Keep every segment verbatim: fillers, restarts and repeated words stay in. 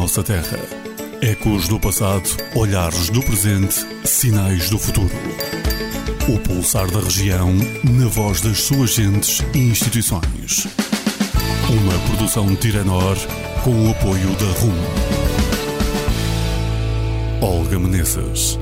nossa terra. Ecos do passado, olhares do presente, sinais do futuro. O pulsar da região, na voz das suas gentes e instituições. Uma produção Tiranor, com o apoio da R U M. Olga Menezes.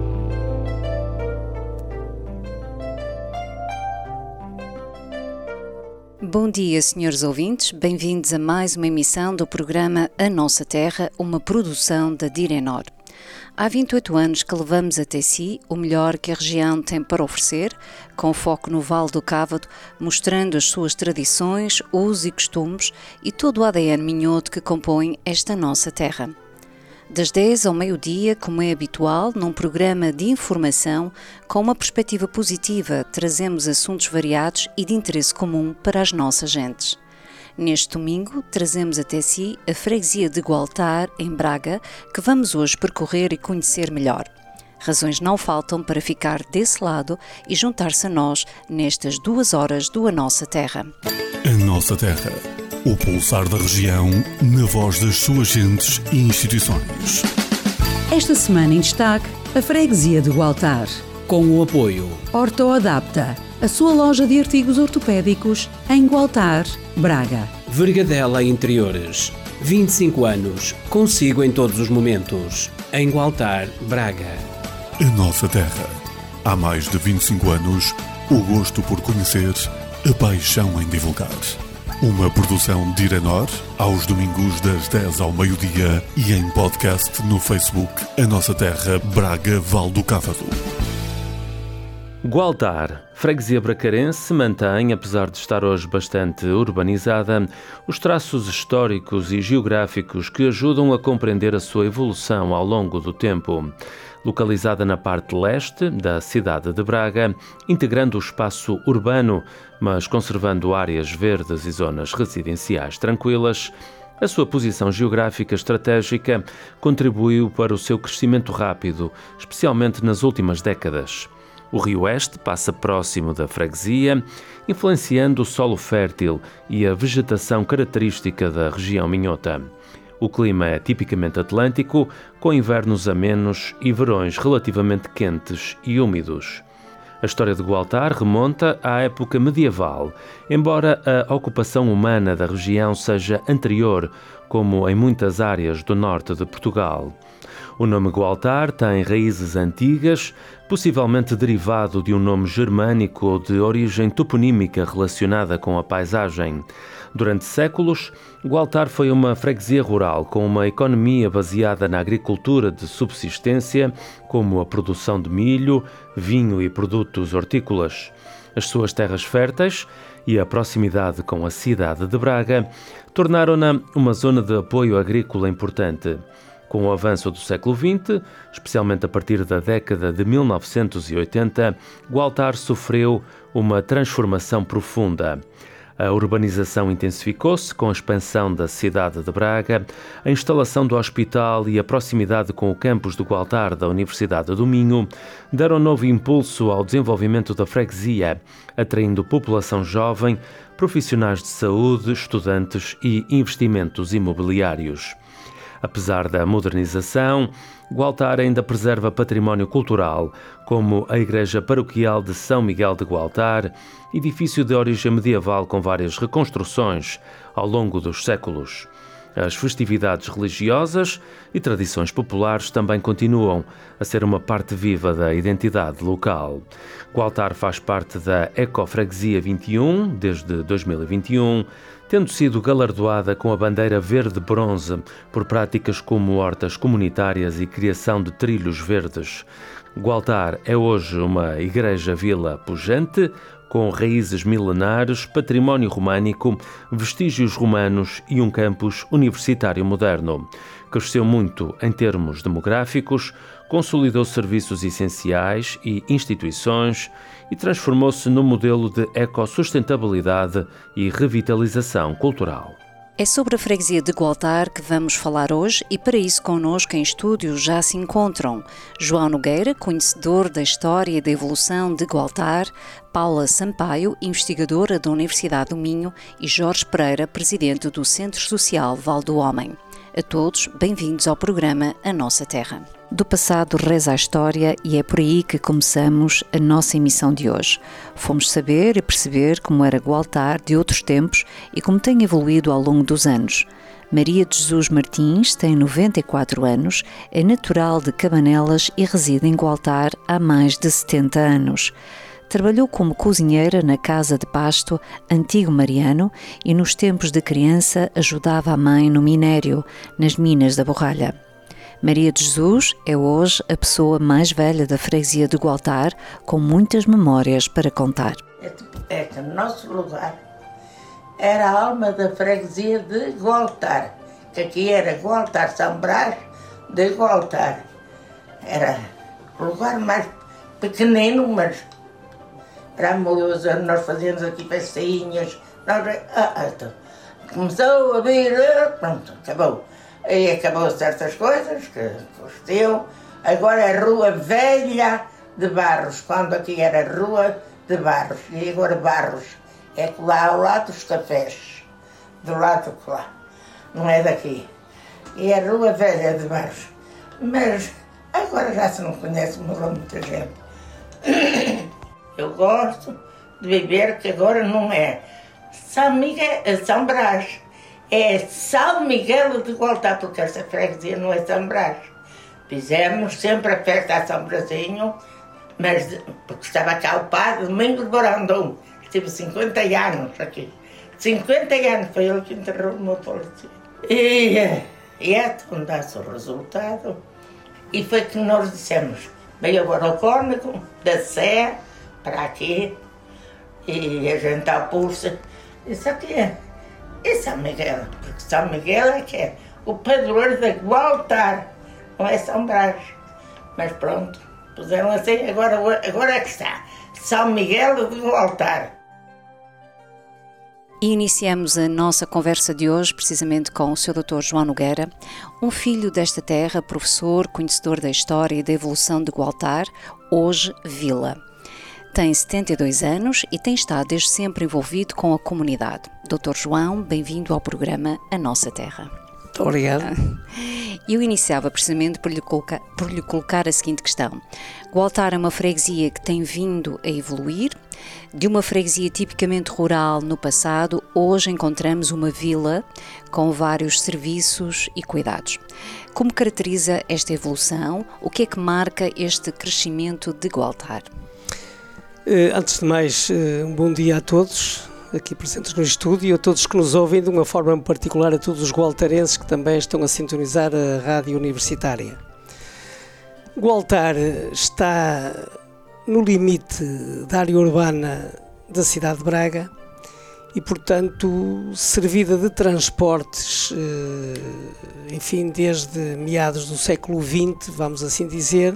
Bom dia, senhores ouvintes. Bem-vindos a mais uma emissão do programa A Nossa Terra, uma produção da Tiranor. Há vinte e oito anos que levamos até si o melhor que a região tem para oferecer, com foco no Vale do Cávado, mostrando as suas tradições, usos e costumes e todo o A D N minhoto que compõe esta nossa terra. Das dez ao meio-dia, como é habitual, num programa de informação, com uma perspectiva positiva, trazemos assuntos variados e de interesse comum para as nossas gentes. Neste domingo, trazemos até si a freguesia de Gualtar, em Braga, que vamos hoje percorrer e conhecer melhor. Razões não faltam para ficar desse lado e juntar-se a nós nestas duas horas do A Nossa Terra. A Nossa Terra. O pulsar da região, na voz das suas gentes e instituições. Esta semana em destaque, a freguesia de Gualtar. Com o apoio Ortoadapta, a sua loja de artigos ortopédicos em Gualtar, Braga. Vergadela Interiores, vinte e cinco anos, consigo em todos os momentos. Em Gualtar, Braga. A Nossa Terra. Há mais de vinte e cinco anos, o gosto por conhecer, a paixão em divulgar. Uma produção de Tiranor, aos domingos das dez ao meio-dia e em podcast no Facebook A Nossa Terra, Braga, Vale do Cávado. Gualtar, freguesia bracarense, mantém, apesar de estar hoje bastante urbanizada, os traços históricos e geográficos que ajudam a compreender a sua evolução ao longo do tempo. Localizada na parte leste da cidade de Braga, integrando o espaço urbano, mas conservando áreas verdes e zonas residenciais tranquilas, a sua posição geográfica estratégica contribuiu para o seu crescimento rápido, especialmente nas últimas décadas. O Rio Oeste passa próximo da freguesia, influenciando o solo fértil e a vegetação característica da região minhota. O clima é tipicamente atlântico, com invernos amenos e verões relativamente quentes e úmidos. A história de Gualtar remonta à época medieval, embora a ocupação humana da região seja anterior, como em muitas áreas do norte de Portugal. O nome Gualtar tem raízes antigas, possivelmente derivado de um nome germânico ou de origem toponímica relacionada com a paisagem. Durante séculos, Gualtar foi uma freguesia rural com uma economia baseada na agricultura de subsistência, como a produção de milho, vinho e produtos hortícolas. As suas terras férteis e a proximidade com a cidade de Braga tornaram-na uma zona de apoio agrícola importante. Com o avanço do século vinte, especialmente a partir da década de mil novecentos e oitenta, Gualtar sofreu uma transformação profunda. A urbanização intensificou-se com a expansão da cidade de Braga, a instalação do hospital e a proximidade com o campus de Gualtar da Universidade do Minho deram novo impulso ao desenvolvimento da freguesia, atraindo população jovem, profissionais de saúde, estudantes e investimentos imobiliários. Apesar da modernização, Gualtar ainda preserva património cultural, como a Igreja Paroquial de São Miguel de Gualtar, edifício de origem medieval com várias reconstruções ao longo dos séculos. As festividades religiosas e tradições populares também continuam a ser uma parte viva da identidade local. Gualtar faz parte da Ecofreguesia vinte e um desde dois mil e vinte e um, tendo sido galardoada com a bandeira verde-bronze por práticas como hortas comunitárias e criação de trilhos verdes. Gualtar é hoje uma igreja-vila pujante, com raízes milenares, património românico, vestígios romanos e um campus universitário moderno. Cresceu muito em termos demográficos, consolidou serviços essenciais e instituições e transformou-se num modelo de ecossustentabilidade e revitalização cultural. É sobre a freguesia de Gualtar que vamos falar hoje e para isso connosco em estúdio já se encontram João Nogueira, conhecedor da história e da evolução de Gualtar, Paula Sampaio, investigadora da Universidade do Minho e Jorge Pereira, presidente do Centro Social Vale do Homem. A todos, bem-vindos ao programa A Nossa Terra. Do passado reza a história e é por aí que começamos a nossa emissão de hoje. Fomos saber e perceber como era Gualtar de outros tempos e como tem evoluído ao longo dos anos. Maria de Jesus Martins tem noventa e quatro anos, é natural de Cabanelas e reside em Gualtar há mais de setenta anos. Trabalhou como cozinheira na Casa de Pasto, antigo Mariano, e nos tempos de criança ajudava a mãe no minério, nas minas da Borralha. Maria de Jesus é hoje a pessoa mais velha da freguesia de Gualtar, com muitas memórias para contar. É que no nosso lugar era a alma da freguesia de Gualtar, que aqui era Gualtar São Brás de Gualtar. Era o lugar mais pequenino, mas era amoroso. Nós fazíamos aqui festinhas. Nós, ah, ah, então, começou a vir, pronto, acabou. Aí acabou certas coisas que gostiam. Agora é Rua Velha de Barros, quando aqui era Rua de Barros. E agora Barros é lá ao lado dos cafés, do lado de lá, não é daqui. E é Rua Velha de Barros. Mas agora já se não conhece, morreu muita gente. Eu gosto de viver que agora não é São Miguel, São Brás, é São Miguel de Gualtar, porque esta freguesia não é São Brás. Fizemos sempre a festa a São Brasinho, mas porque estava cá o padre Domingos de Borandão, estive cinquenta anos aqui. cinquenta anos foi ele que enterrou o meu falecido. E, e é onde dá-se o resultado. E foi que nós dissemos, veio agora o cônego da Sé para aqui, e a gente à pulsa, isso aqui é, é São Miguel, porque São Miguel é que é o padroeiro de Gualtar, não é São Brás. Mas pronto, puseram assim, agora, agora é que está, São Miguel de Gualtar. E iniciamos a nossa conversa de hoje precisamente com o seu doutor João Nogueira, um filho desta terra, professor, conhecedor da história e da evolução de Gualtar, hoje vila. Tem setenta e dois anos e tem estado desde sempre envolvido com a comunidade. doutor João, bem-vindo ao programa A Nossa Terra. Muito obrigado. Eu iniciava precisamente por lhe, colocar, por lhe colocar a seguinte questão. Gualtar é uma freguesia que tem vindo a evoluir. De uma freguesia tipicamente rural no passado, hoje encontramos uma vila com vários serviços e cuidados. Como caracteriza esta evolução? O que é que marca este crescimento de Gualtar? Antes de mais, um bom dia a todos aqui presentes no estúdio e a todos que nos ouvem, de uma forma particular a todos os gualtarenses que também estão a sintonizar a rádio universitária. Gualtar está no limite da área urbana da cidade de Braga e, portanto, servida de transportes, enfim, desde meados do século vinte, vamos assim dizer,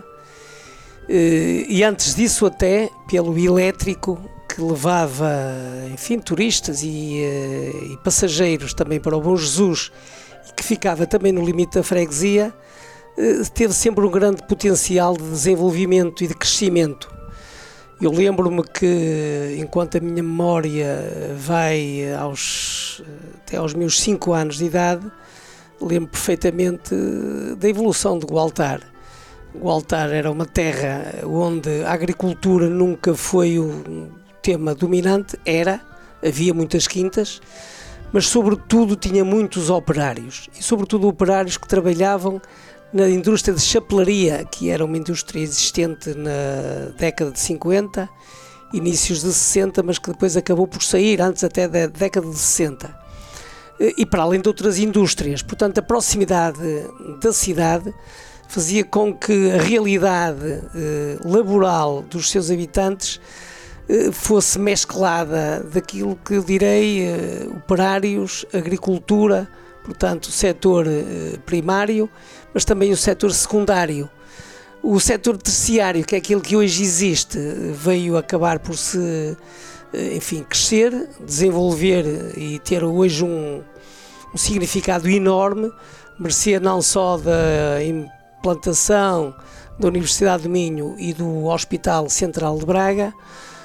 e antes disso até pelo elétrico, que levava, enfim, turistas e, e passageiros também para o Bom Jesus, e que ficava também no limite da freguesia, teve sempre um grande potencial de desenvolvimento e de crescimento. Eu lembro-me que, enquanto a minha memória vai aos, até aos meus cinco anos de idade, lembro perfeitamente da evolução de Gualtar. Gualtar era uma terra onde a agricultura nunca foi um tema dominante, era, havia muitas quintas, mas sobretudo tinha muitos operários, e sobretudo operários que trabalhavam na indústria de chapelaria, que era uma indústria existente na década de cinquenta, inícios de sessenta, mas que depois acabou por sair, antes até da década de sessenta. E para além de outras indústrias, portanto a proximidade da cidade fazia com que a realidade eh, laboral dos seus habitantes eh, fosse mesclada daquilo que eu direi eh, operários, agricultura, portanto o setor eh, primário, mas também o setor secundário. O setor terciário, que é aquilo que hoje existe, veio acabar por se, enfim, crescer, desenvolver e ter hoje um, um significado enorme, merecia não só da implantação da Universidade do Minho e do Hospital Central de Braga,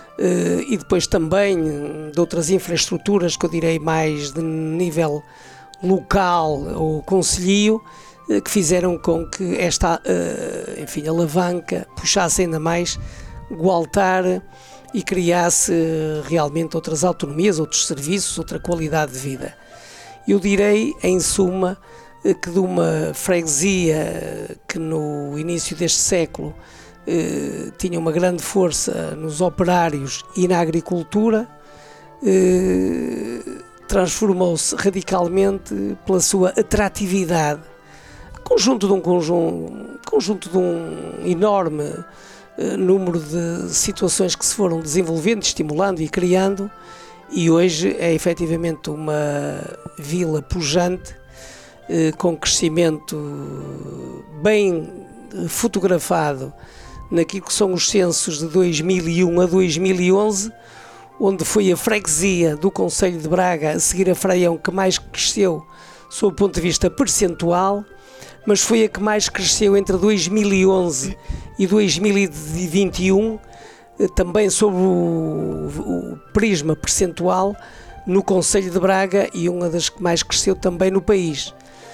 e depois também de outras infraestruturas que eu direi mais de nível local ou concelhio que fizeram com que esta, enfim, alavanca puxasse ainda mais o altar e criasse realmente outras autonomias, outros serviços, outra qualidade de vida. Eu direi, em suma, que de uma freguesia que no início deste século eh, tinha uma grande força nos operários e na agricultura, eh, transformou-se radicalmente pela sua atratividade, conjunto de um conjunto, conjunto de um enorme eh, número de situações que se foram desenvolvendo, estimulando e criando, e hoje é efetivamente uma vila pujante, eh, com crescimento bem fotografado naquilo que são os censos de dois mil e um a dois mil e onze, onde foi a freguesia do concelho de Braga, a seguir a Fraião, que mais cresceu sob o ponto de vista percentual, mas foi a que mais cresceu entre dois mil e onze e dois mil e vinte e um, também sob o, o prisma percentual, no concelho de Braga, e uma das que mais cresceu também no país.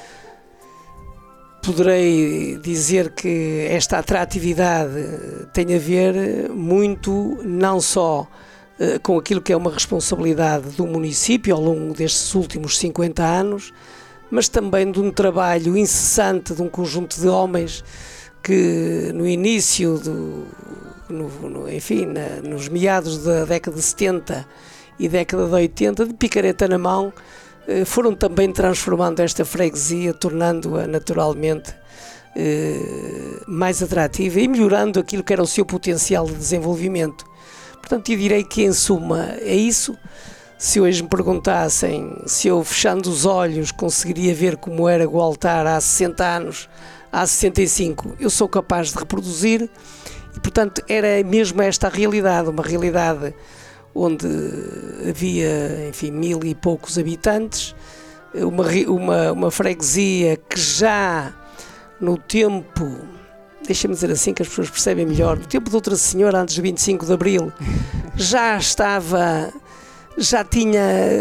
Poderei dizer que esta atratividade tem a ver muito não só uh, com aquilo que é uma responsabilidade do município ao longo destes últimos cinquenta anos, mas também de um trabalho incessante de um conjunto de homens que no início, do, no, no, enfim, na, nos meados da década de setenta e década de oitenta, de picareta na mão, foram também transformando esta freguesia, tornando-a naturalmente eh, mais atrativa e melhorando aquilo que era o seu potencial de desenvolvimento. Portanto, eu direi que, em suma, é isso. Se hoje me perguntassem se eu, fechando os olhos, conseguiria ver como era o altar há sessenta anos, há sessenta e cinco, eu sou capaz de reproduzir, e, portanto, era mesmo esta a realidade, uma realidade onde havia, enfim, mil e poucos habitantes, uma, uma, uma freguesia que já no tempo, deixa-me dizer assim que as pessoas percebem melhor, no tempo de Outra Senhora, antes de vinte e cinco de Abril, já estava, já tinha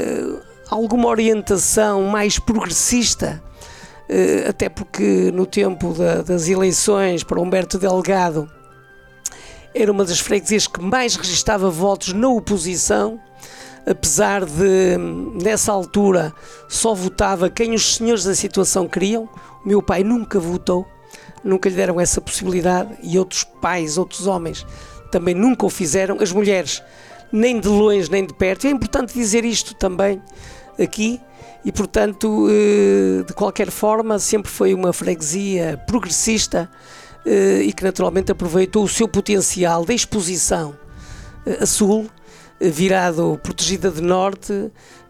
alguma orientação mais progressista, até porque no tempo da, das eleições para Humberto Delgado, era uma das freguesias que mais registava votos na oposição, apesar de, nessa altura, só votava quem os senhores da situação queriam. O meu pai nunca votou, nunca lhe deram essa possibilidade, e outros pais, outros homens, também nunca o fizeram. As mulheres, nem de longe, nem de perto. E é importante dizer isto também aqui, e, portanto, de qualquer forma, sempre foi uma freguesia progressista, e que naturalmente aproveitou o seu potencial de exposição a sul, virado, protegida de norte,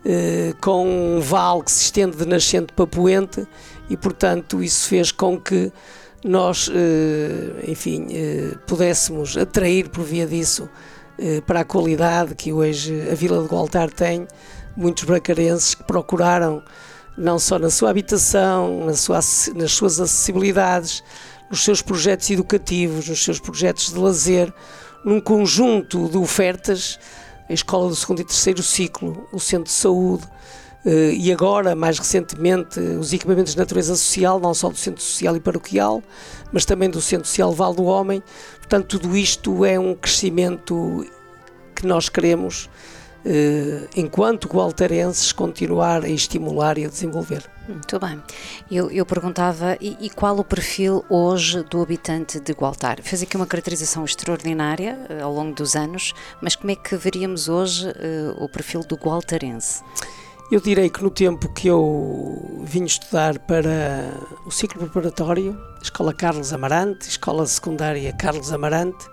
com um vale que se estende de nascente para poente, e portanto isso fez com que nós, enfim, pudéssemos atrair por via disso para a qualidade que hoje a Vila de Gualtar tem, muitos bracarenses que procuraram, não só na sua habitação, na sua, nas suas acessibilidades, nos seus projetos educativos, nos seus projetos de lazer, num conjunto de ofertas, a escola do segundo e terceiro ciclo, o centro de saúde e agora, mais recentemente, os equipamentos de natureza social, não só do centro social e paroquial, mas também do centro social Val do Homem. Portanto, tudo isto é um crescimento que nós queremos, enquanto gualtarenses, continuar a estimular e a desenvolver. Muito bem. Eu, eu perguntava, e, e qual o perfil hoje do habitante de Gualtar? Fez aqui uma caracterização extraordinária uh, ao longo dos anos, mas como é que veríamos hoje uh, o perfil do gualtarense? Eu direi que no tempo que eu vim estudar para o ciclo preparatório, Escola Carlos Amarante, Escola Secundária Carlos Amarante,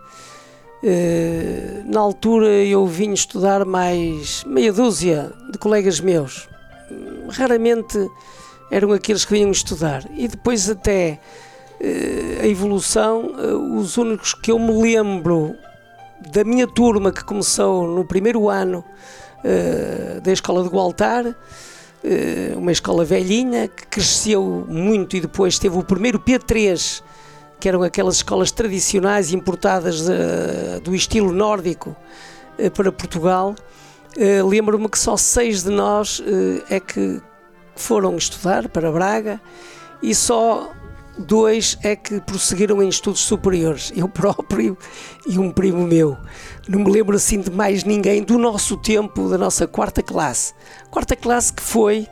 uh, na altura eu vim estudar mais meia dúzia de colegas meus. Raramente eram aqueles que vinham estudar, e depois até eh, a evolução, eh, os únicos que eu me lembro da minha turma que começou no primeiro ano eh, da escola de Gualtar, eh, uma escola velhinha que cresceu muito e depois teve o primeiro P três, que eram aquelas escolas tradicionais importadas eh, do estilo nórdico eh, para Portugal. Eh, lembro-me que só seis de nós eh, é que foram estudar para Braga e só dois é que prosseguiram em estudos superiores, eu próprio e um primo meu. Não me lembro assim de mais ninguém do nosso tempo, da nossa quarta classe. Quarta classe que foi,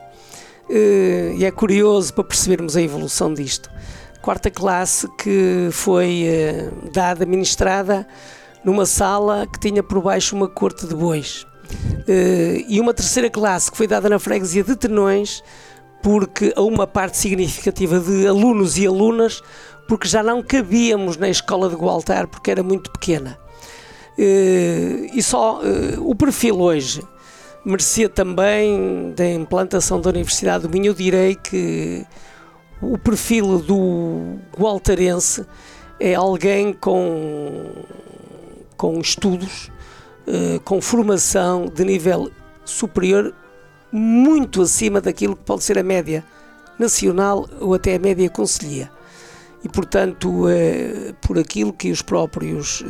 e é curioso para percebermos a evolução disto, quarta classe que foi dada, ministrada numa sala que tinha por baixo uma corte de bois. E uma terceira classe que foi dada na freguesia de Tenões, porque a uma parte significativa de alunos e alunas, porque já não cabíamos na escola de Gualtar, porque era muito pequena. E só o perfil hoje merecia também da implantação da Universidade do Minho. Eu direi que o perfil do gualtarense é alguém com, com estudos, com formação de nível superior, muito acima daquilo que pode ser a média nacional ou até a média concelhia. E, portanto, eh, por aquilo que os próprios,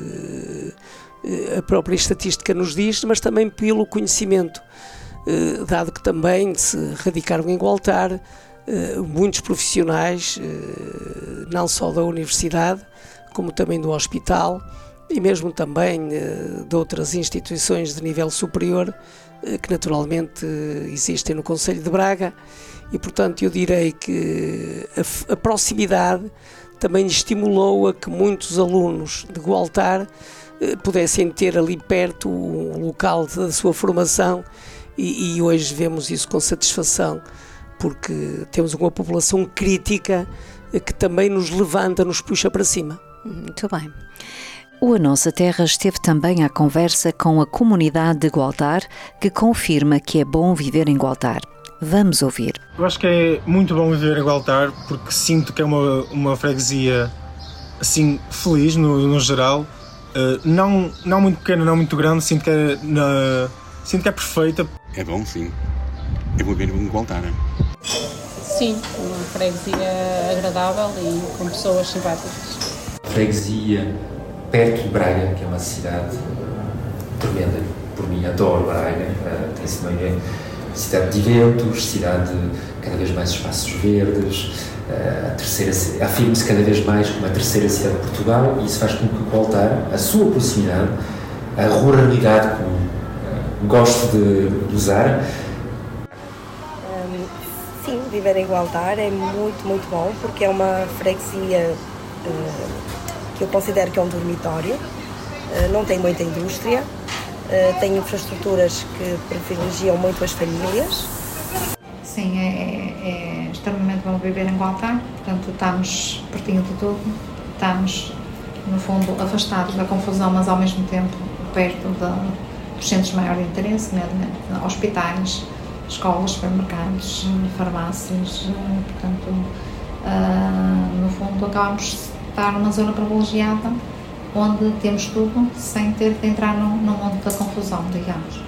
eh, a própria estatística nos diz, mas também pelo conhecimento, eh, dado que também se radicaram em Gualtar eh, muitos profissionais, eh, não só da universidade, como também do hospital, e mesmo também eh, de outras instituições de nível superior, que naturalmente existem no Concelho de Braga, e portanto eu direi que a, a proximidade também estimulou a que muitos alunos de Gualtar eh, pudessem ter ali perto um local da sua formação, e, e hoje vemos isso com satisfação, porque temos uma população crítica eh, que também nos levanta, nos puxa para cima. Muito bem. O A Nossa Terra esteve também à conversa com a comunidade de Gualtar, que confirma que é bom viver em Gualtar. Vamos ouvir. Eu acho que é muito bom viver em Gualtar, porque sinto que é uma, uma freguesia assim, feliz no, no geral, uh, não, não muito pequena, não muito grande, sinto que, é na, sinto que é perfeita. É bom, sim. É bom viver em Gualtar. Sim, uma freguesia agradável e com pessoas simpáticas. Freguesia perto de Braga, que é uma cidade tremenda. Por mim, adoro Braga. Uh, tem-se também cidade de eventos, cidade de cada vez mais espaços verdes. Uh, a terceira, afirma-se cada vez mais como a terceira cidade de Portugal, e isso faz com que Gualtar, a sua proximidade, a ruralidade, como uh, gosto de, de usar. Um, sim, viver em Gualtar é muito, muito bom, porque é uma freguesia uh, que eu considero que é um dormitório, não tem muita indústria, tem infraestruturas que privilegiam muito as famílias. Sim, é, é extremamente bom viver em Gualtar, portanto estamos pertinho de tudo, estamos no fundo afastados da confusão, mas ao mesmo tempo perto de, dos centros de maior interesse, né, de hospitais, escolas, supermercados, farmácias, portanto uh, no fundo acabamos estar numa zona privilegiada onde temos tudo sem ter de entrar no, no mundo da confusão, digamos.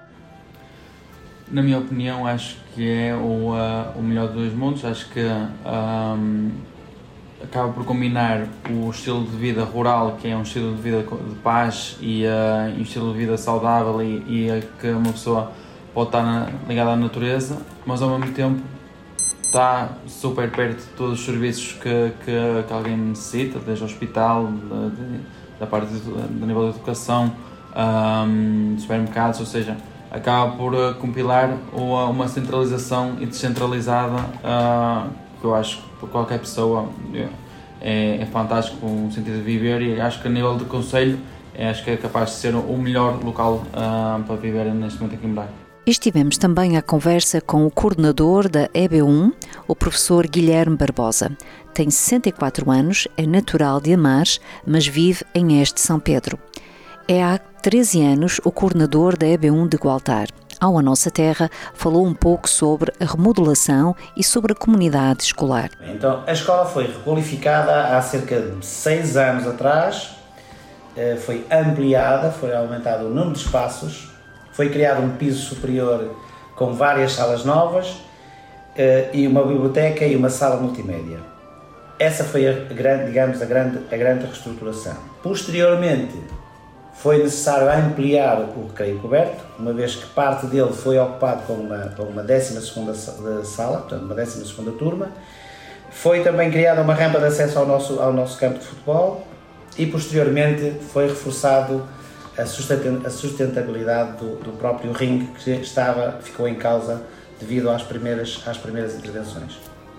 Na minha opinião, acho que é o, uh, o melhor dos dois mundos. Acho que um, acaba por combinar o estilo de vida rural, que é um estilo de vida de paz, e, uh, e um estilo de vida saudável e, e que uma pessoa pode estar na, ligada à natureza, mas ao mesmo tempo está super perto de todos os serviços que, que, que alguém necessita, desde o hospital, de, de, da parte do nível de educação, um, supermercados, ou seja, acaba por uh, compilar uma, uma centralização e descentralizada uh, que eu acho que para qualquer pessoa é, é fantástico, um sentido de viver, e acho que a nível de concelho é, acho que é capaz de ser o melhor local uh, para viver neste momento aqui em Braga. Estivemos também à conversa com o coordenador da E B um, o professor Guilherme Barbosa. Tem sessenta e quatro anos, é natural de Amares, mas vive em Este São Pedro. É há treze anos o coordenador da E B um de Gualtar. Ao A Nossa Terra, falou um pouco sobre a remodelação e sobre a comunidade escolar. Então, a escola foi requalificada há cerca de seis anos atrás, foi ampliada, foi aumentado o número de espaços, foi criado um piso superior com várias salas novas e uma biblioteca e uma sala multimédia. Essa foi a grande, digamos, a grande, a grande reestruturação. Posteriormente, foi necessário ampliar o recreio coberto, uma vez que parte dele foi ocupado com uma, com uma décima segunda sala, portanto uma décima segunda turma. Foi também criada uma rampa de acesso ao nosso, ao nosso campo de futebol e posteriormente foi reforçado a sustentabilidade do, do próprio ringue, que estava, ficou em causa devido às primeiras, às primeiras intervenções.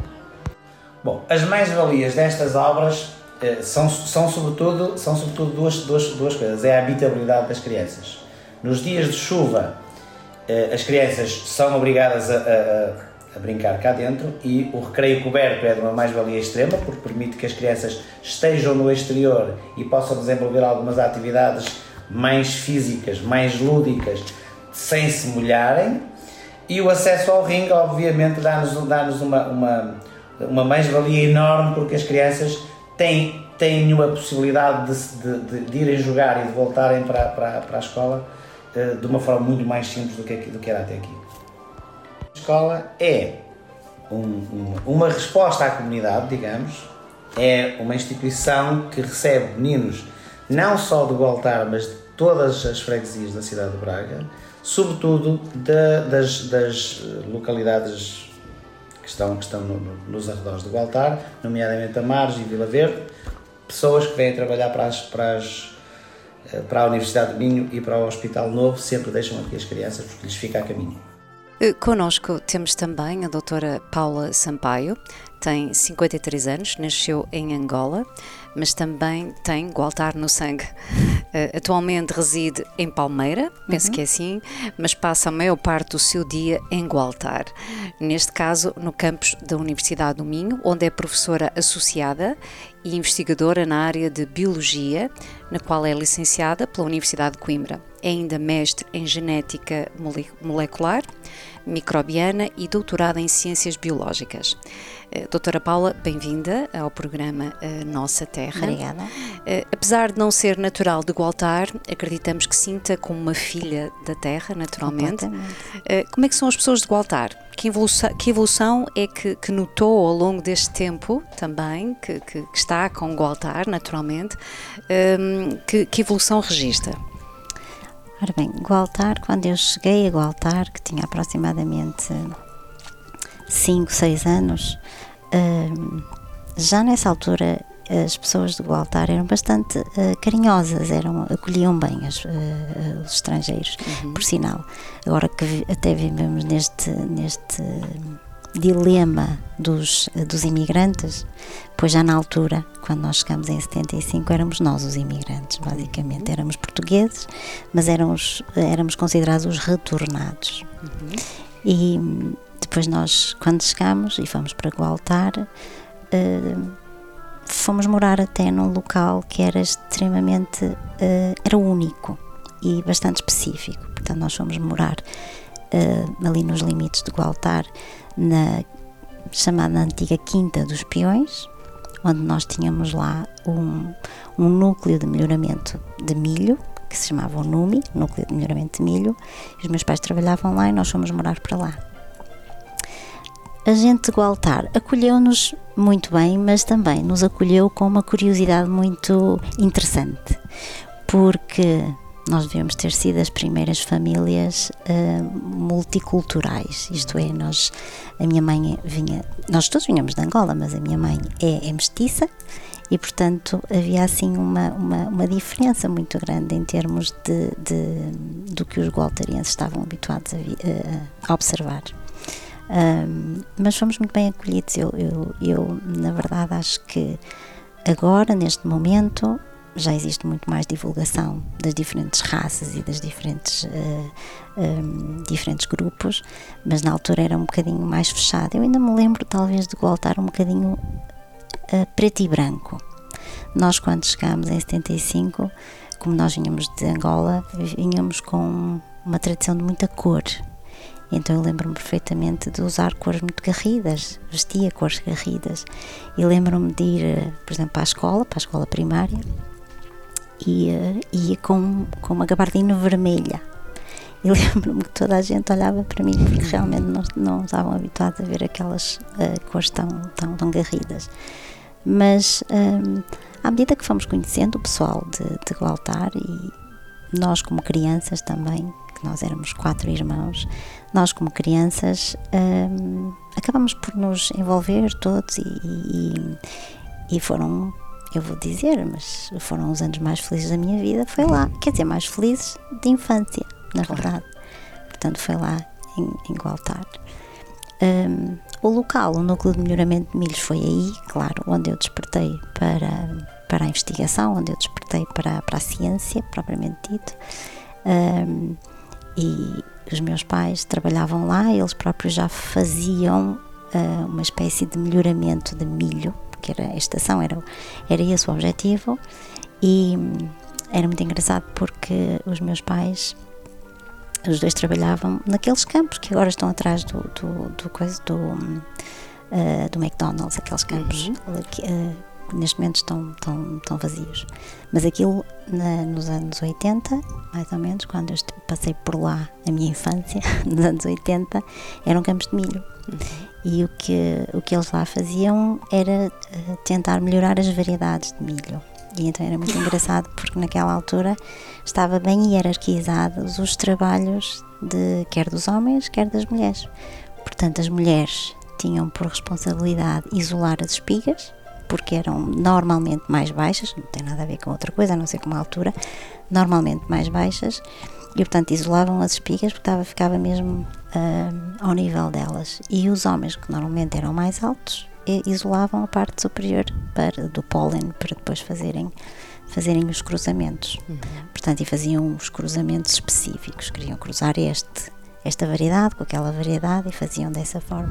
Bom, as mais-valias destas obras eh, são, são, sobretudo, são sobretudo duas, duas, duas coisas. É a habitabilidade das crianças. Nos dias de chuva, eh, as crianças são obrigadas a, a, a brincar cá dentro e o recreio coberto é de uma mais-valia extrema, porque permite que as crianças estejam no exterior e possam desenvolver algumas atividades mais físicas, mais lúdicas, sem se molharem. E o acesso ao ringue, obviamente, dá-nos, dá-nos uma, uma, uma mais-valia enorme, porque as crianças têm, têm uma possibilidade de, de, de irem jogar e de voltarem para, para, para a escola uh, de uma forma muito mais simples do que, do que era até aqui. A escola é um, um, uma resposta à comunidade, digamos, é uma instituição que recebe meninos não só do Gualtar, mas de todas as freguesias da cidade de Braga, sobretudo de, das, das localidades que estão, que estão no, no, nos arredores do Gualtar, nomeadamente Amares e Vila Verde, pessoas que vêm trabalhar para, as, para, as, para a Universidade de Minho e para o Hospital Novo, sempre deixam aqui as crianças porque lhes fica a caminho. Connosco temos também a doutora Paula Sampaio, tem cinquenta e três anos, nasceu em Angola, mas também tem Gualtar no sangue. Uh, atualmente reside em Palmeira, penso uhum. que é assim, mas passa a maior parte do seu dia em Gualtar. Neste caso, no campus da Universidade do Minho, onde é professora associada e investigadora na área de Biologia, na qual é licenciada pela Universidade de Coimbra. É ainda mestre em Genética Molecular, Microbiana e doutorada em Ciências Biológicas. Uh, doutora Paula, bem-vinda ao programa uh, Nossa Terra. Obrigada. Uh, apesar de não ser natural de Gualtar, acreditamos que sinta como uma filha da terra, naturalmente. Uh, como é que são as pessoas de Gualtar? Que evolução, que evolução é que, que notou ao longo deste tempo também, que, que, que está com Gualtar, naturalmente, um, que, que evolução registra? Ora bem, Gualtar, quando eu cheguei a Gualtar, que tinha aproximadamente cinco, seis anos, uh, já nessa altura as pessoas de Gualtar eram bastante uh, carinhosas, eram, acolhiam bem as, uh, os estrangeiros, uhum. por sinal. Agora que vi, até vivemos neste, neste dilema dos, dos imigrantes, pois já na altura, quando nós chegamos em setenta e cinco, éramos nós os imigrantes, basicamente. Éramos portugueses, mas éramos, éramos considerados os retornados. Uhum. E depois nós, quando chegámos e fomos para Gualtar, uh, fomos morar até num local que era extremamente, uh, era único e bastante específico. Portanto, nós fomos morar uh, ali nos limites de Gualtar, na chamada antiga Quinta dos Peões, onde nós tínhamos lá um, um núcleo de melhoramento de milho, que se chamava o NUMI, Núcleo de Melhoramento de Milho, e os meus pais trabalhavam lá e nós fomos morar para lá. A gente de Gualtar acolheu-nos muito bem, mas também nos acolheu com uma curiosidade muito interessante, porque nós devíamos ter sido as primeiras famílias uh, multiculturais, isto é, nós, a minha mãe vinha, nós todos vinhamos de Angola, mas a minha mãe é, é mestiça e, portanto, havia assim uma, uma, uma diferença muito grande em termos de, de, do que os gualtarienses estavam habituados a, vi, a, a observar. Um, mas fomos muito bem acolhidos. Eu, eu, eu, na verdade, acho que agora, neste momento, já existe muito mais divulgação das diferentes raças e das diferentes, uh, um, diferentes grupos, mas na altura era um bocadinho mais fechado. Eu ainda me lembro, talvez, de Gualtar um bocadinho uh, preto e branco. Nós, quando chegámos em setenta e cinco, como nós vinhamos de Angola, vinhamos com uma tradição de muita cor. Então eu lembro-me perfeitamente de usar cores muito garridas, vestia cores garridas, e lembro-me de ir, por exemplo, para a escola, para a escola primária, e ia com, com uma gabardina vermelha. E lembro-me que toda a gente olhava para mim, porque realmente não, não estavam habituados a ver aquelas uh, cores tão, tão, tão garridas. Mas um, à medida que fomos conhecendo o pessoal de, de Gualtar, e nós como crianças também, que nós éramos quatro irmãos, nós como crianças um, acabamos por nos envolver todos e, e, e foram, eu vou dizer, mas foram os anos mais felizes da minha vida, foi lá, quer dizer, mais felizes de infância, na claro. verdade. Portanto, foi lá em, em Gualtar. Um, o local, o núcleo de melhoramento de milhos foi aí, claro, onde eu despertei para, para a investigação, onde eu despertei para, para a ciência, propriamente dito. Um, e os meus pais trabalhavam lá, eles próprios já faziam uh, uma espécie de melhoramento de milho, porque era, a estação era, era esse o objetivo, e um, era muito engraçado porque os meus pais, os dois trabalhavam naqueles campos que agora estão atrás do, do, do, coisa, do, uh, do McDonald's, aqueles campos uhum. que uh, neste momento estão, estão, estão vazios. Mas aquilo na, nos anos oitenta, mais ou menos, quando eu passei por lá, a minha infância, nos anos oitenta, eram campos de milho. Uhum. E o que, o que eles lá faziam era uh, tentar melhorar as variedades de milho. E então era muito engraçado porque naquela altura estava bem hierarquizados os trabalhos de, quer dos homens, quer das mulheres. Portanto, as mulheres tinham por responsabilidade isolar as espigas, porque eram normalmente mais baixas, não tem nada a ver com outra coisa, a não ser com uma altura, normalmente mais baixas, e portanto isolavam as espigas porque estava, ficava mesmo uh, ao nível delas. E os homens, que normalmente eram mais altos, isolavam a parte superior para, do pólen para depois fazerem, fazerem os cruzamentos. Uhum. Portanto, e faziam os cruzamentos específicos, queriam cruzar este, esta variedade com aquela variedade e faziam dessa forma.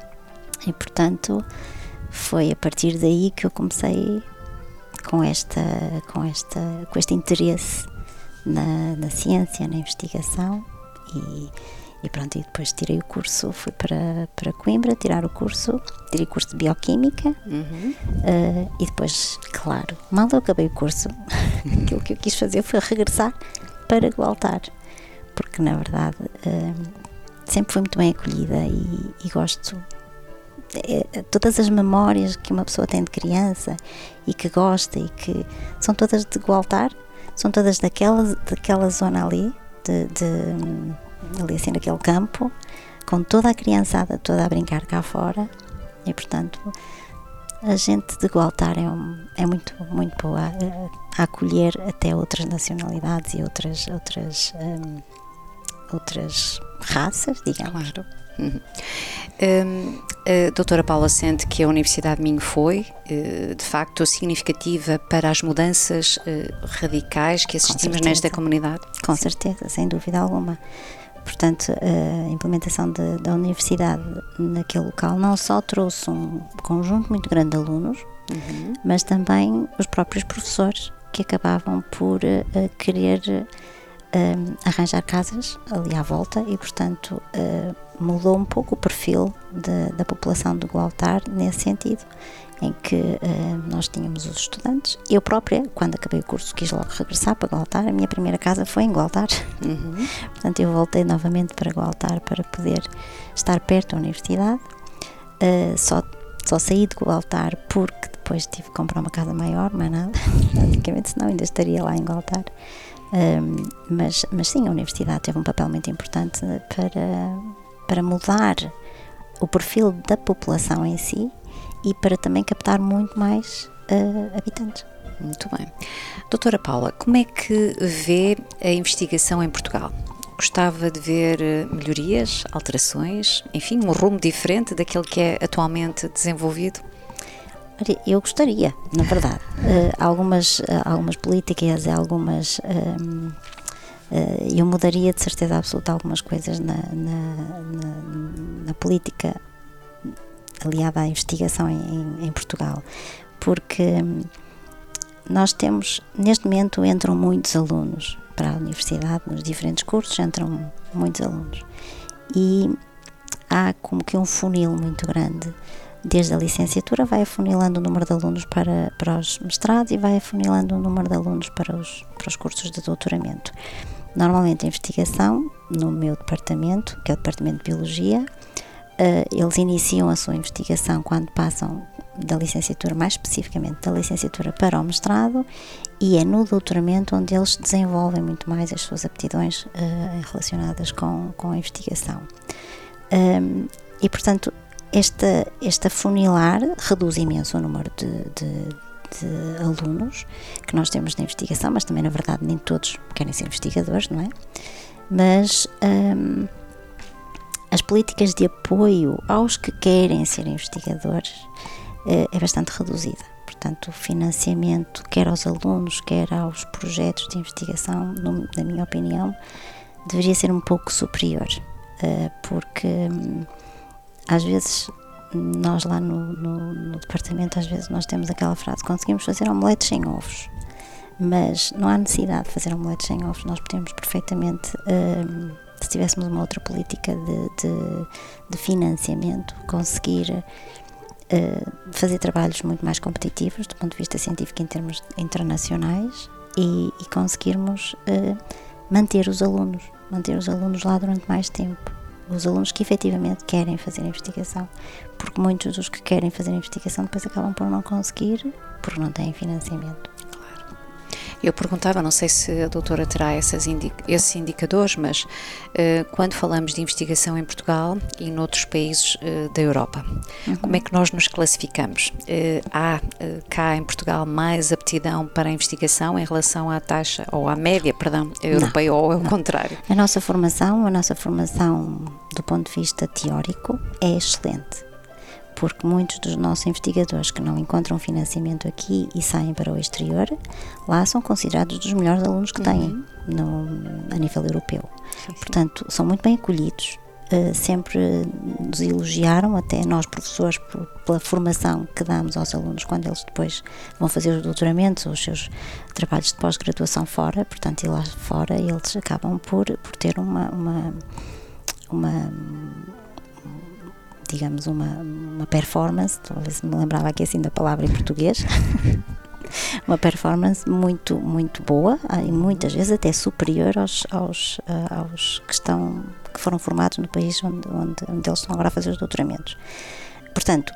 E portanto foi a partir daí que eu comecei com, esta, com, esta, com este interesse na, na ciência, na investigação e E pronto, e depois tirei o curso, fui para, para Coimbra tirar o curso, tirei o curso de Bioquímica uhum. uh, e depois, claro, mal eu acabei o curso, aquilo que eu quis fazer foi regressar para Gualtar, porque na verdade uh, sempre fui muito bem acolhida e, e gosto, é, todas as memórias que uma pessoa tem de criança e que gosta e que são todas de Gualtar, são todas daquela, daquela zona ali, de... de ali assim naquele campo, com toda a criançada toda a brincar cá fora, e portanto a gente de Gualtar é, um, é muito, muito boa a, a acolher até outras nacionalidades e outras, outras, um, outras raças, digamos. Claro. Uhum. Um, a doutora Paula sente que a Universidade Minho foi, uh, de facto, significativa para as mudanças uh, radicais que assistimos nesta comunidade? Com Sim. certeza, sem dúvida alguma. Portanto, a implementação de, da universidade naquele local não só trouxe um conjunto muito grande de alunos, uhum. mas também os próprios professores que acabavam por uh, querer uh, arranjar casas ali à volta e, portanto, uh, mudou um pouco o perfil de, da população do Gualtar nesse sentido, em que uh, nós tínhamos os estudantes. Eu própria, quando acabei o curso, quis logo regressar para Gualtar. A minha primeira casa foi em Gualtar. Uhum. Portanto, eu voltei novamente para Gualtar para poder estar perto da universidade. Uh, só, só saí de Gualtar porque depois tive que comprar uma casa maior, mas nada, praticamente, senão ainda estaria lá em Gualtar. Um, mas, mas sim, a universidade teve um papel muito importante para, para mudar o perfil da população em si e para também captar muito mais uh, habitantes. Muito bem. Doutora Paula, como é que vê a investigação em Portugal? Gostava de ver melhorias, alterações, enfim, um rumo diferente daquele que é atualmente desenvolvido? Eu gostaria, na verdade. Uh, algumas, uh, algumas políticas e algumas... Um, uh, eu mudaria de certeza absoluta algumas coisas na, na, na, na política aliada à investigação em, em Portugal, porque um, nós temos, neste momento entram muitos alunos para a universidade, nos diferentes cursos entram muitos alunos e há como que um funil muito grande. Desde a licenciatura vai afunilando o número de alunos para, para os mestrados e vai afunilando o número de alunos para os, para os cursos de doutoramento. Normalmente a investigação, no meu departamento, que é o departamento de Biologia, uh, eles iniciam a sua investigação quando passam da licenciatura, mais especificamente da licenciatura para o mestrado, e é no doutoramento onde eles desenvolvem muito mais as suas aptidões uh, relacionadas com, com a investigação. Um, e, portanto, esta, este afunilar reduz imenso o número de, de, de alunos que nós temos na investigação, mas também, na verdade, nem todos querem ser investigadores, não é? Mas um, as políticas de apoio aos que querem ser investigadores uh, é bastante reduzida. Portanto, o financiamento, quer aos alunos, quer aos projetos de investigação, no, na minha opinião, deveria ser um pouco superior, uh, porque um, às vezes nós lá no, no, no departamento, às vezes nós temos aquela frase: conseguimos fazer omeletes sem ovos, mas não há necessidade de fazer omeletes sem ovos. Nós podemos perfeitamente, um, se tivéssemos uma outra política de, de, de financiamento, conseguir Uh, fazer trabalhos muito mais competitivos do ponto de vista científico em termos internacionais e, e conseguirmos uh, manter os alunos, manter os alunos lá durante mais tempo, os alunos que efetivamente querem fazer investigação, porque muitos dos que querem fazer investigação depois acabam por não conseguir, porque não têm financiamento. Eu perguntava, não sei se a doutora terá essas indica- esses indicadores, mas uh, quando falamos de investigação em Portugal e noutros países uh, da Europa, uhum. como é que nós nos classificamos? Uh, há uh, cá em Portugal mais aptidão para a investigação em relação à taxa, ou à média, perdão, europeia, ou ao contrário? A nossa formação, a nossa formação do ponto de vista teórico é excelente, porque muitos dos nossos investigadores que não encontram financiamento aqui e saem para o exterior, lá são considerados dos melhores alunos que têm uhum. no, a nível europeu. Sim, sim. Portanto, são muito bem acolhidos, uh, sempre nos elogiaram, até nós professores, por, pela formação que damos aos alunos quando eles depois vão fazer os doutoramentos ou os seus trabalhos de pós-graduação fora. Portanto, e lá fora eles acabam por, por ter uma... uma, uma digamos, uma, uma performance, talvez me lembrava aqui assim da palavra em português, uma performance muito, muito boa e muitas vezes até superior aos, aos, aos que, estão, que foram formados no país onde, onde, onde eles estão agora a fazer os doutoramentos. Portanto,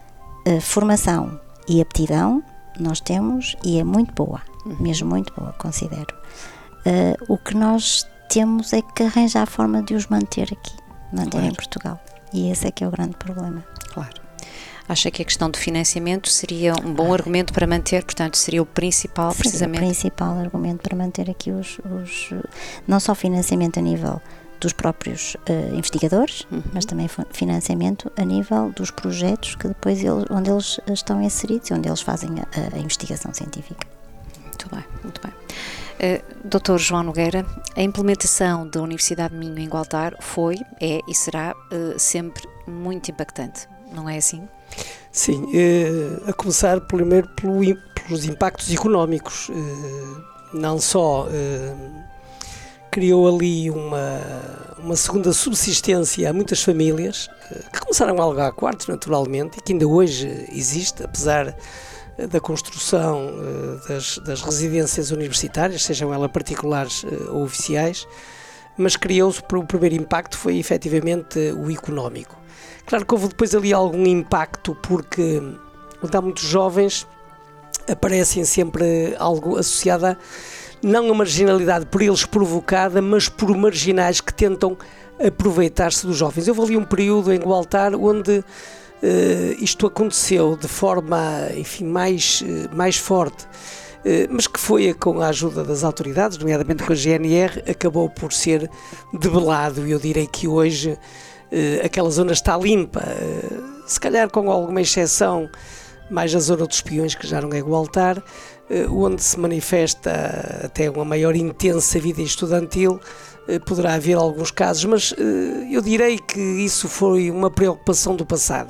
formação e aptidão nós temos e é muito boa, uhum. mesmo muito boa, considero. Uh, o que nós temos é que arranjar a forma de os manter aqui, manter claro. Em Portugal. E esse é que é o grande problema. Claro. Acha que a questão do financiamento seria um bom argumento para manter, portanto, seria o principal, Sim, precisamente? o principal argumento para manter aqui os, os não só financiamento a nível dos próprios uh, investigadores, uhum. mas também financiamento a nível dos projetos que depois eles, onde eles estão inseridos e onde eles fazem a, a investigação científica. Muito bem, muito bem. Uh, doutor João Nogueira, a implementação da Universidade de Minho em Gualtar foi, é e será uh, sempre muito impactante, não é assim? Sim, uh, a começar primeiro pelo, pelos impactos económicos, uh, não só uh, criou ali uma, uma segunda subsistência a muitas famílias uh, que começaram a alugar quartos naturalmente e que ainda hoje existe, apesar da construção uh, das, das residências universitárias, sejam elas particulares uh, ou oficiais, mas criou-se, o primeiro impacto foi efetivamente uh, o económico. Claro que houve depois ali algum impacto, porque quando há muitos jovens aparecem sempre algo associado a, não a marginalidade por eles provocada, mas por marginais que tentam aproveitar-se dos jovens. Houve ali um período em Gualtar onde Uh, isto aconteceu de forma, enfim, mais, uh, mais forte, uh, mas que foi com a ajuda das autoridades, nomeadamente com a G N R, acabou por ser debelado, e eu direi que hoje uh, aquela zona está limpa, uh, se calhar com alguma exceção, mais a zona dos Peões, que já não é Gualtar, uh, onde se manifesta até uma maior intensa vida estudantil. Poderá haver alguns casos, mas uh, eu direi que isso foi uma preocupação do passado.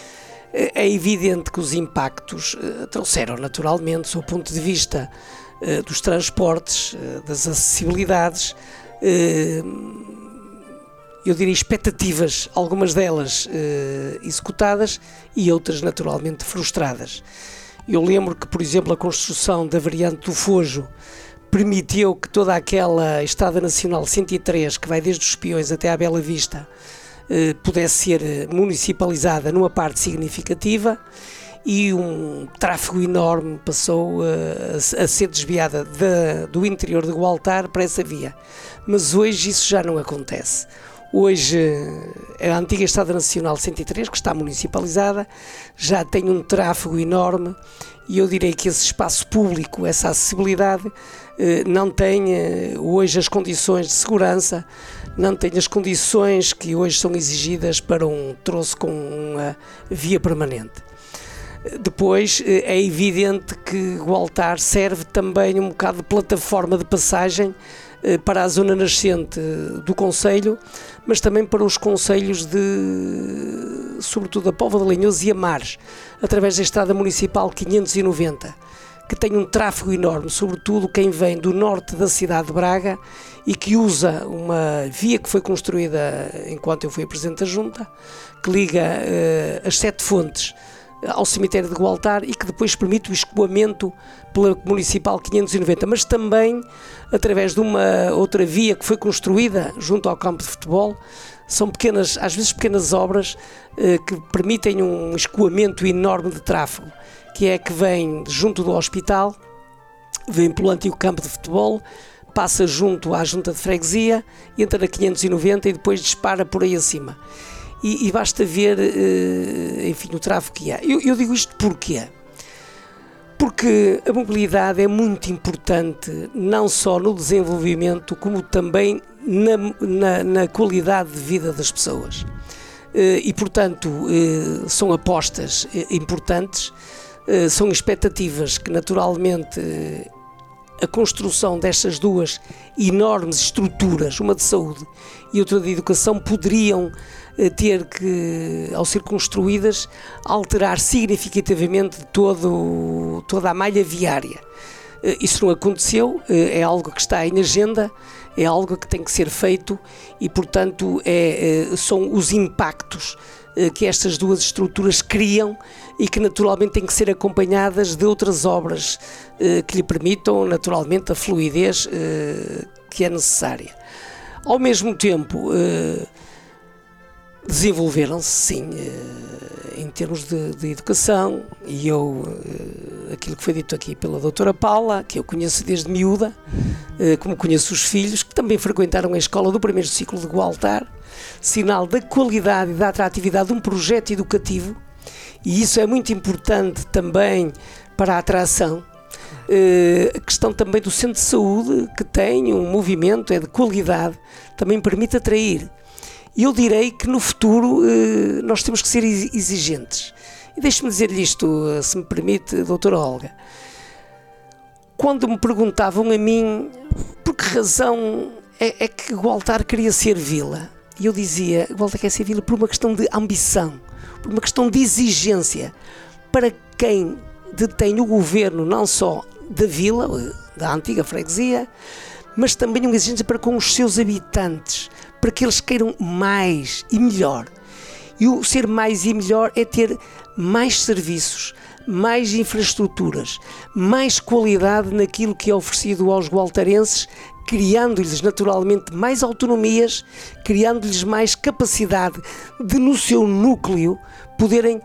É evidente que os impactos uh, trouxeram naturalmente, do ponto de vista uh, dos transportes, uh, das acessibilidades, uh, eu diria expectativas, algumas delas uh, executadas e outras naturalmente frustradas. Eu lembro que, por exemplo, a construção da variante do Fojo permitiu que toda aquela Estrada Nacional cento e três, que vai desde os Peões até à Bela Vista, eh, pudesse ser municipalizada numa parte significativa, e um tráfego enorme passou a, a ser desviada de, do interior de Gualtar para essa via. Mas hoje isso já não acontece. Hoje a antiga Estrada Nacional cento e três, que está municipalizada, já tem um tráfego enorme e eu direi que esse espaço público, essa acessibilidade, não tem hoje as condições de segurança, não tem as condições que hoje são exigidas para um troço com uma via permanente. Depois é evidente que Gualtar serve também um bocado de plataforma de passagem para a zona nascente do concelho, mas também para os concelhos de, sobretudo, da Póvoa de Lanhoso e Amares, através da Estrada Municipal quinhentos e noventa, que tem um tráfego enorme, sobretudo quem vem do norte da cidade de Braga e que usa uma via que foi construída enquanto eu fui Presidente da Junta, que liga uh, as Sete Fontes ao cemitério de Gualtar e que depois permite o escoamento pela Municipal quinhentos e noventa, mas também através de uma outra via que foi construída junto ao campo de futebol. São pequenas, às vezes pequenas obras eh, que permitem um escoamento enorme de tráfego, que é que vem junto do hospital, vem pelo antigo campo de futebol, passa junto à junta de freguesia, entra na quinhentos e noventa e depois dispara por aí acima. E, e basta ver, enfim, o tráfego que há. Eu, eu digo isto porquê? Porque a mobilidade é muito importante, não só no desenvolvimento, como também na, na, na qualidade de vida das pessoas. E, portanto, são apostas importantes, são expectativas que, naturalmente, a construção destas duas enormes estruturas, uma de saúde e outra de educação, poderiam ter que, ao ser construídas, alterar significativamente todo, toda a malha viária. Isso não aconteceu, é algo que está em agenda, é algo que tem que ser feito e, portanto, é, são os impactos que estas duas estruturas criam e que naturalmente têm que ser acompanhadas de outras obras que lhe permitam, naturalmente, a fluidez que é necessária. Ao mesmo tempo, desenvolveram-se, sim, em termos de, de educação, e eu, aquilo que foi dito aqui pela doutora Paula, que eu conheço desde miúda, como conheço os filhos, que também frequentaram a escola do primeiro ciclo de Gualtar, sinal da qualidade e da atratividade de um projeto educativo, e isso é muito importante também para a atração. A questão também do centro de saúde, que tem um movimento, é de qualidade, também permite atrair. E eu direi que no futuro nós temos que ser exigentes. E deixe-me dizer-lhe isto, se me permite, doutora Olga. Quando me perguntavam a mim por que razão é, é que Gualtar queria ser vila, e eu dizia, Gualtar quer ser vila por uma questão de ambição, por uma questão de exigência, para quem detém o governo não só da vila, da antiga freguesia, mas também uma exigência para com os seus habitantes, para que eles queiram mais e melhor. E o ser mais e melhor é ter mais serviços, mais infraestruturas, mais qualidade naquilo que é oferecido aos gualtarenses, criando-lhes naturalmente mais autonomias, criando-lhes mais capacidade de, no seu núcleo, poderem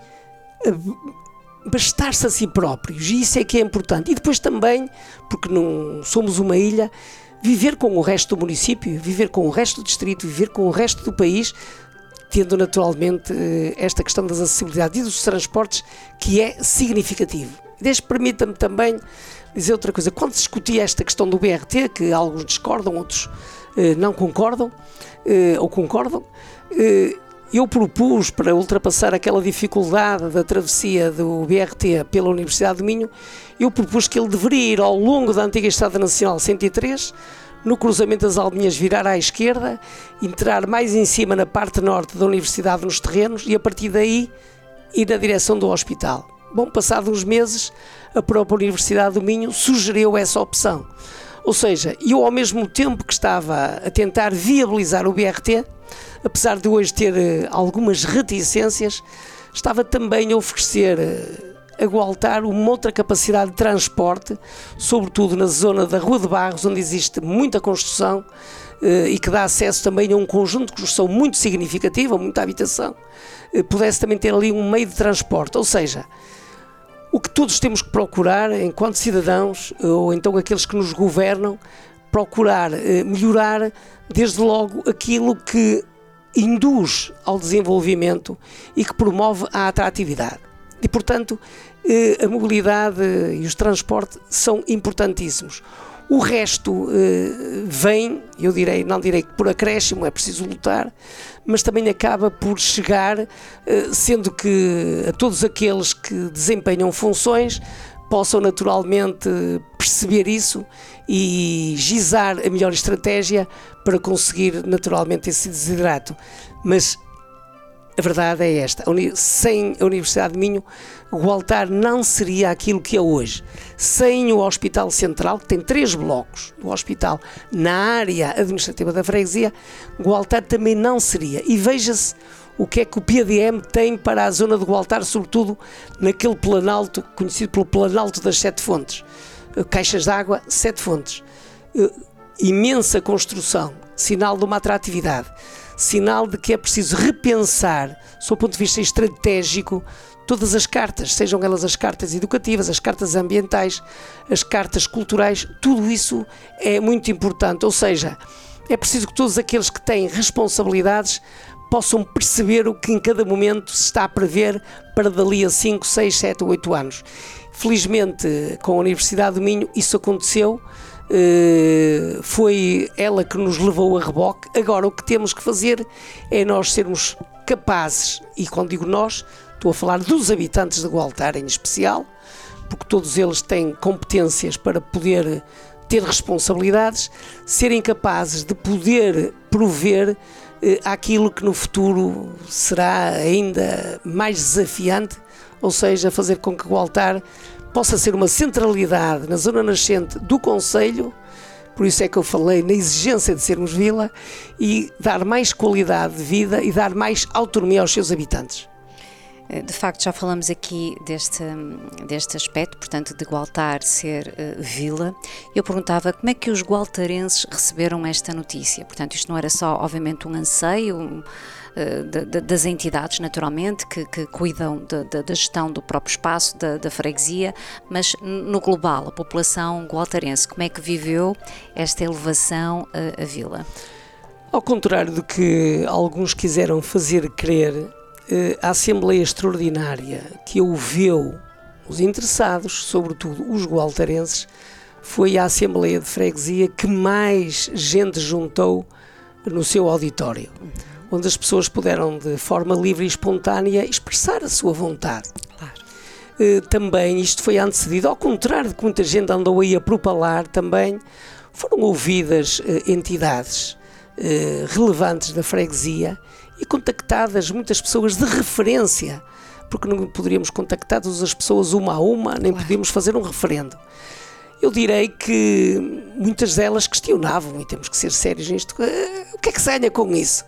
bastar-se a si próprios. E isso é que é importante. E depois também, porque não somos uma ilha, viver com o resto do município, viver com o resto do distrito, viver com o resto do país, tendo naturalmente esta questão das acessibilidades e dos transportes, que é significativo. Desde permita-me também dizer outra coisa. Quando se discutia esta questão do B R T, que alguns discordam, outros eh, não concordam, eh, ou concordam, eh, eu propus, para ultrapassar aquela dificuldade da travessia do B R T pela Universidade do Minho, eu propus que ele deveria ir ao longo da antiga Estrada Nacional cento e três, no cruzamento das Albinhas virar à esquerda, entrar mais em cima na parte norte da Universidade nos terrenos e a partir daí ir na direção do hospital. Bom, passados uns meses, a própria Universidade do Minho sugeriu essa opção. Ou seja, eu ao mesmo tempo que estava a tentar viabilizar o B R T, apesar de hoje ter uh, algumas reticências, estava também a oferecer uh, a Gualtar uma outra capacidade de transporte, sobretudo na zona da Rua de Barros, onde existe muita construção uh, e que dá acesso também a um conjunto de construção muito significativo, muita habitação, uh, pudesse também ter ali um meio de transporte. Ou seja, O que todos temos que procurar, enquanto cidadãos, ou então aqueles que nos governam, procurar eh, melhorar, desde logo, aquilo que induz ao desenvolvimento e que promove a atratividade. E, portanto, eh, a mobilidade e os transportes são importantíssimos. O resto eh, vem, eu direi, não direi que por acréscimo, é preciso lutar, mas também acaba por chegar, eh, sendo que a todos aqueles que desempenham funções possam naturalmente perceber isso e gizar a melhor estratégia para conseguir naturalmente esse desiderato. Mas a verdade é esta: sem a Universidade de Minho, o Gualtar não seria aquilo que é hoje. Sem o Hospital Central, que tem três blocos do hospital na área administrativa da freguesia, o Gualtar também não seria. E veja-se o que é que o P D M tem para a zona do Gualtar, sobretudo naquele planalto, conhecido pelo Planalto das Sete Fontes. Caixas de água, sete fontes. Imensa construção, sinal de uma atratividade. Sinal de que é preciso repensar, sob o ponto de vista estratégico, todas as cartas, sejam elas as cartas educativas, as cartas ambientais, as cartas culturais, tudo isso é muito importante. Ou seja, é preciso que todos aqueles que têm responsabilidades possam perceber o que em cada momento se está a prever para dali a cinco, seis, sete ou oito anos. Felizmente, com a Universidade do Minho, isso aconteceu. Uh, foi ela que nos levou a reboque. Agora o que temos que fazer é nós sermos capazes, e quando digo nós, estou a falar dos habitantes de Gualtar em especial, porque todos eles têm competências para poder ter responsabilidades, serem capazes de poder prover uh, aquilo que no futuro será ainda mais desafiante, ou seja, fazer com que Gualtar possa ser uma centralidade na zona nascente do concelho. Por isso é que eu falei na exigência de sermos vila, e dar mais qualidade de vida e dar mais autonomia aos seus habitantes. De facto, já falamos aqui deste, deste aspecto, portanto, de Gualtar ser uh, vila. Eu perguntava como é que os gualtarenses receberam esta notícia. Portanto, isto não era só, obviamente, um anseio um, uh, de, de, das entidades, naturalmente, que, que cuidam de, de, da gestão do próprio espaço, da, da freguesia, mas no global, a população gualtarense, como é que viveu esta elevação uh, à vila? Ao contrário do que alguns quiseram fazer crer, a Assembleia Extraordinária que ouviu os interessados, sobretudo os gualtarenses, foi a Assembleia de Freguesia que mais gente juntou no seu auditório, onde as pessoas puderam de forma livre e espontânea expressar a sua vontade. Claro. Também isto foi antecedido, ao contrário de que muita gente andou aí a propalar, também foram ouvidas entidades relevantes da freguesia e contactadas muitas pessoas de referência, porque não poderíamos contactar todas as pessoas uma a uma, nem claro. Podíamos fazer um referendo. Eu direi que muitas delas questionavam, e temos que ser sérios nisto, o que é que se ganha com isso?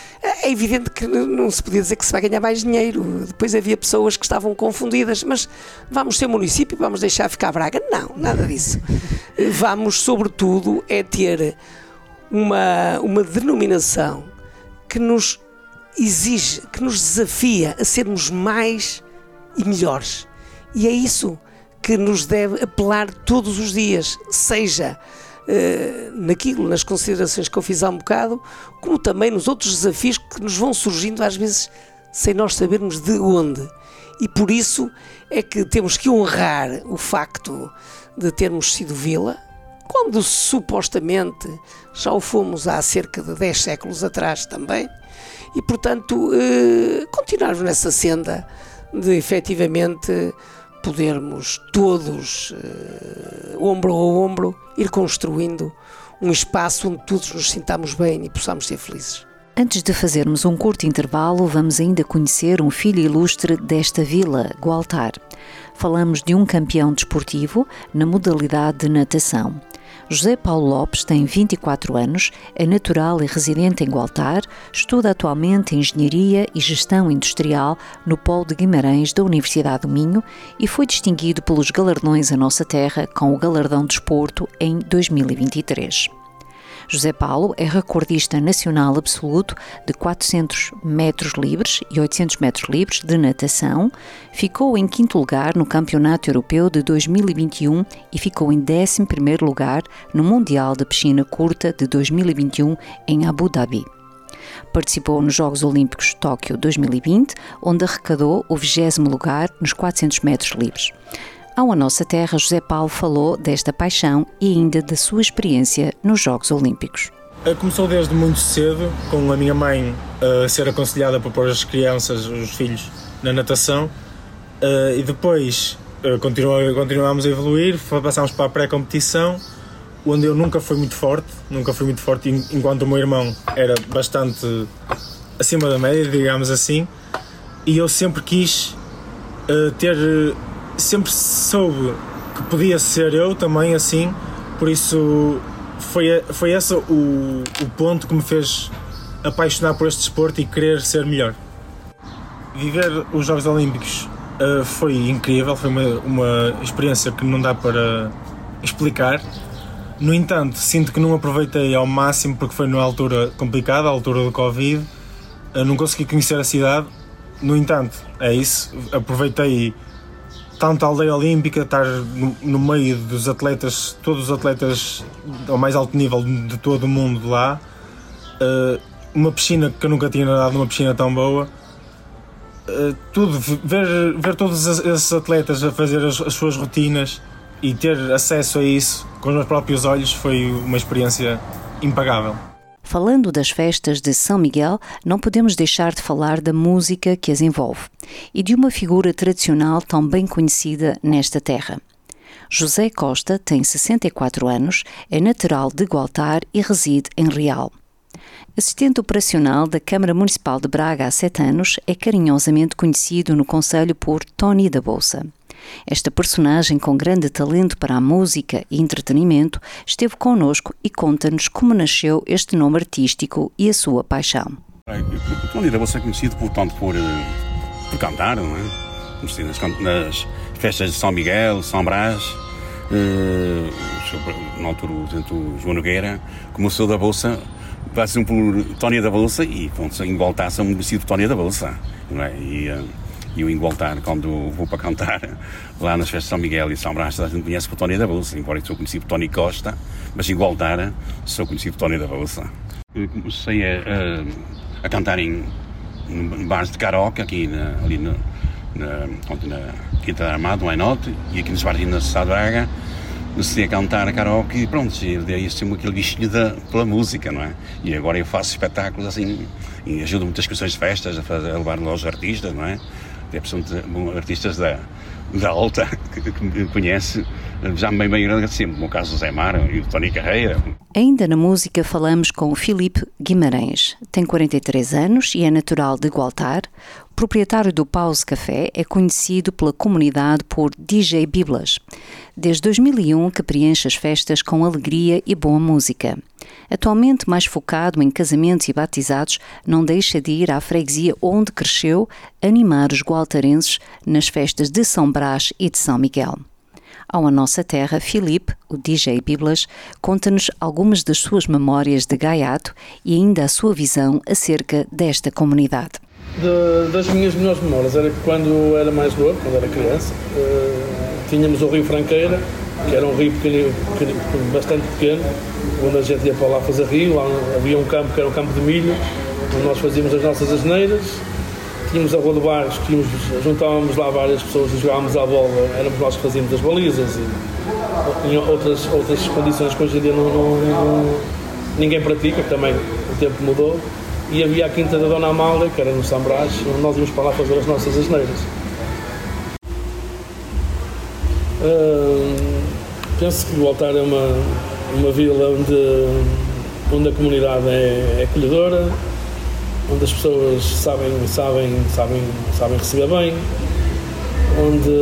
É evidente que não se podia dizer que se vai ganhar mais dinheiro. Depois havia pessoas que estavam confundidas, mas vamos ser município, vamos deixar ficar Braga? Não, nada disso. Vamos, sobretudo, é ter uma, uma denominação que nos exige, que nos desafia a sermos mais e melhores. E é isso que nos deve apelar todos os dias, seja uh, naquilo, nas considerações que eu fiz há um bocado, como também nos outros desafios que nos vão surgindo às vezes sem nós sabermos de onde. E por isso é que temos que honrar o facto de termos sido vila, quando supostamente já o fomos há cerca de dez séculos atrás também, e portanto eh, continuarmos nessa senda de efetivamente podermos todos, eh, ombro a ombro, ir construindo um espaço onde todos nos sintamos bem e possamos ser felizes. Antes de fazermos um curto intervalo, vamos ainda conhecer um filho ilustre desta vila, Gualtar. Falamos de um campeão desportivo na modalidade de natação. José Paulo Lopes tem vinte e quatro anos, é natural e residente em Gualtar, estuda atualmente Engenharia e Gestão Industrial no Polo de Guimarães da Universidade do Minho e foi distinguido pelos galardões A Nossa Terra com o Galardão de Desporto em dois mil e vinte e três. José Paulo é recordista nacional absoluto de quatrocentos metros livres e oitocentos metros livres de natação. Ficou em quinto lugar no Campeonato Europeu de dois mil e vinte e um e ficou em décimo primeiro lugar no Mundial de Piscina Curta de dois mil e vinte e um em Abu Dhabi. Participou nos Jogos Olímpicos Tóquio dois mil e vinte, onde arrecadou o vigésimo lugar nos quatrocentos metros livres. Ao A Nossa Terra, José Paulo falou desta paixão e ainda da sua experiência nos Jogos Olímpicos. Começou desde muito cedo, com a minha mãe a ser aconselhada para pôr as crianças, os filhos, na natação, e depois continuámos a evoluir, passámos para a pré-competição, onde eu nunca fui muito forte, nunca fui muito forte, enquanto o meu irmão era bastante acima da média, digamos assim, e eu sempre quis uh, ter, sempre soube que podia ser eu também assim, por isso foi, foi esse o, o ponto que me fez apaixonar por este desporto e querer ser melhor. Viver os Jogos Olímpicos uh, foi incrível, foi uma, uma experiência que não dá para explicar. No entanto, sinto que não aproveitei ao máximo porque foi numa altura complicada, a altura do Covid, eu não consegui conhecer a cidade. No entanto, é isso, aproveitei tanto a aldeia olímpica, estar no, no meio dos atletas, todos os atletas ao mais alto nível de todo o mundo lá, uh, uma piscina que eu nunca tinha nadado numa piscina tão boa, uh, tudo, ver, ver todos esses atletas a fazer as, as suas rotinas e ter acesso a isso com os meus próprios olhos foi uma experiência impagável. Falando das festas de São Miguel, não podemos deixar de falar da música que as envolve e de uma figura tradicional tão bem conhecida nesta terra. José Costa tem sessenta e quatro anos, é natural de Gualtar e reside em Real. Assistente operacional da Câmara Municipal de Braga há sete anos, é carinhosamente conhecido no concelho por Tony da Bolsa. Esta personagem com grande talento para a música e entretenimento esteve connosco e conta-nos como nasceu este nome artístico e a sua paixão. O Tony da Bolsa é conhecido por, tanto por, por cantar, não é? Nas, nas festas de São Miguel, São Brás, uh, na altura o João Nogueira, como eu sou da Bolsa, passam por Tony da Bolsa e em Gualtar são conhecido por Tony da Bolsa, não é? E, uh, E eu em Gualtar, quando vou para cantar lá nas festas de São Miguel e São Brás, a gente conhece por Tony da Bolsa, embora eu sou conhecido por Tony Costa, mas em Gualtar sou conhecido por Tony da Bolsa. Eu comecei a, a, a cantar em, em bares de karaoke, aqui na, ali na, na, na Quinta da Armada, no Ainote, e aqui nos bares da Cidade de Braga. Comecei a cantar a karaoke e pronto, daí sempre aquele bichinho da, pela música, não é? E agora eu faço espetáculos assim, e ajudo muitas questões de festas, a, fazer, a levar lá os artistas, não é? Até são artistas da, da alta que, que me conhece, já bem bem agradecido, no caso do Zé Mar e o Tony Carreira. Ainda na música falamos com o Filipe Guimarães. Tem quarenta e três anos e é natural de Gualtar. O proprietário do Pause Café é conhecido pela comunidade por D J Biblas. Desde dois mil e um que preenche as festas com alegria e boa música. Atualmente mais focado em casamentos e batizados, não deixa de ir à freguesia onde cresceu animar os gualtarenses nas festas de São Brás e de São Miguel. Ao A Nossa Terra, Filipe, o D J Biblas, conta-nos algumas das suas memórias de gaiato e ainda a sua visão acerca desta comunidade. De, das minhas melhores memórias era que quando era mais novo, quando era criança, uh, tínhamos o Rio Franqueira, que era um rio pequeno, pequeno, bastante pequeno, onde a gente ia para lá fazer rio. Lá havia um campo que era o campo de milho, onde nós fazíamos as nossas asneiras. Tínhamos a Rua do Barros, que íamos, juntávamos lá várias pessoas e jogávamos à bola, éramos nós que fazíamos as balizas e em outras, outras condições que hoje em dia não, não, não, ninguém pratica, que também o tempo mudou. E havia a Quinta da Dona Amália, que era no São Brás, onde nós íamos para lá fazer as nossas asneiras. Uh, penso que Gualtar é uma, uma vila onde, onde a comunidade é, é acolhedora, onde as pessoas sabem, sabem, sabem, sabem receber bem, onde,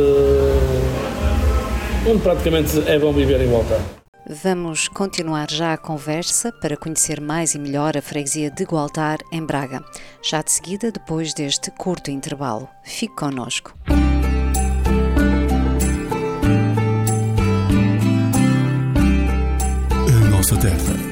onde praticamente é bom viver em Gualtar. Vamos continuar já a conversa para conhecer mais e melhor a freguesia de Gualtar, em Braga. Já de seguida, depois deste curto intervalo. Fique connosco. A Nossa Terra.